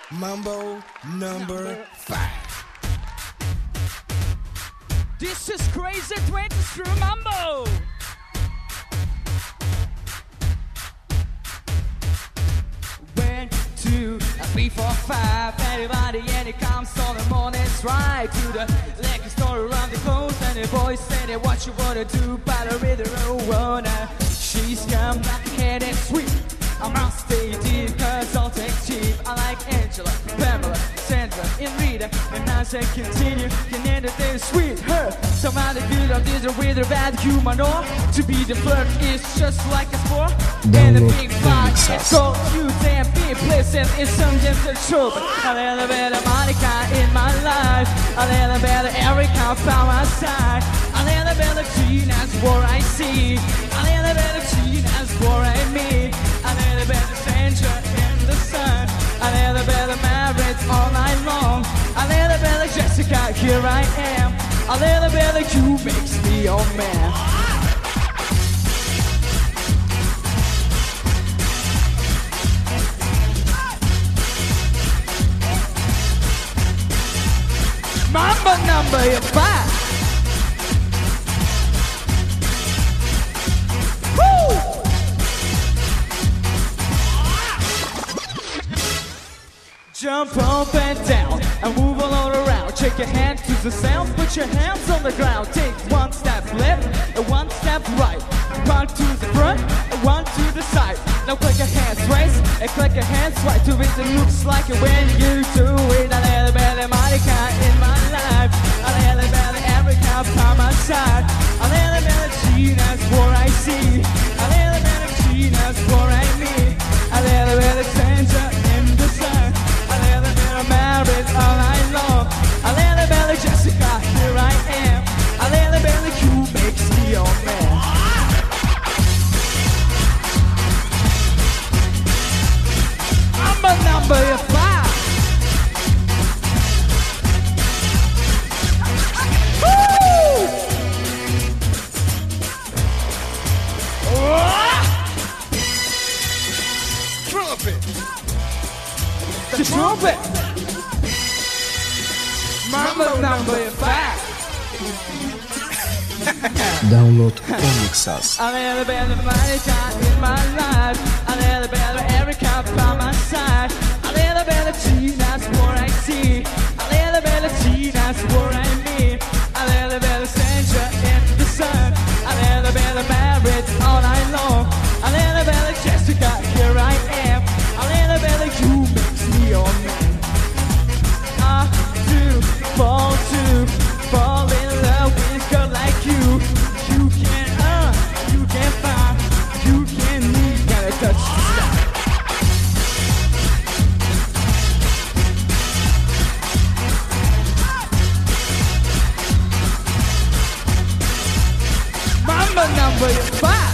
Mambo number 5. This is Crazy 23 Mambo. 1, 2, 3, 4, 5. Everybody and it comes on the morning's right to the liquor store around the coast, and the boys say they what you wanna do, but I really don't wanna. She's come black-haired and sweet. I must stay deep, cause I'll take cheap. I like Angela, Pamela, Sandra, and Rita. And as I continue, can end the day sweet her. Somehow the good of this with a bad human, or to be the flirt is just like a sport. And the big fight is called you damn be pleasant in some gentle trouble. A little bit of Monica in my life, a little bit of Erica by my side, a little bit of Gina's what I see, a little bit of Gina's what I mean, a little bit of Sandra in the sun, a little bit of Marriott all night long, a little bit of Jessica, here I am, a little bit of you makes me your man. Mambo number 5. Woo! Jump up and down and move all around. Shake your hand to the sound, put your hands on the ground. Take one step left and one step right. One to the front and one to the side. Now click your hands raise and click your hands right to it. It looks like when you do it. A little bit of Monica in my life, a little bit of Erica by my side, a little bit of Gina's what I see, a little bit of Gina's what I mean, a little bit of Sandra in the sun, a little bit of Marriott all night long, a little bit of Jessica, here I am, a little bit of you makes me your man. Number 5. Woo! Trumpet. The trumpet. Mambo number 5. Download Remixas. A little bit of Monica in my life, a little bit of Erica by my side, a little bit of Gina's what I see, a little bit of Gina's what I mean, a little bit of Sandra in the sun, a little bit of Marriott all night long, a little bit of Jessica, here I am, a little bit of you makes me your man. I do fall in love with a girl like you. You can find, you can need, gotta touch the sky. Mambo number 5.